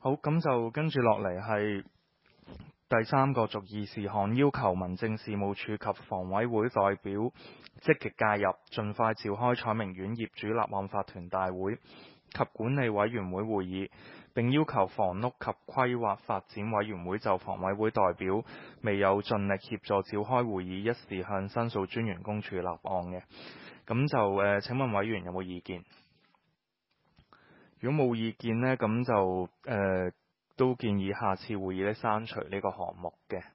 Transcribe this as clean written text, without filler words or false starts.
好，咁就跟住落嚟係第三個逐議事項，要求民政事務處及房委會代表積極介入，盡快召開彩明苑業主立案法團大會及管理委員會會議，並要求房屋及規劃發展委員會就房委會代表未有盡力協助召開會議一事向申訴專員公署立案嘅。咁就請問委員有冇意見？如果冇意見呢，咁就都建議下次會議咧刪除呢個項目嘅。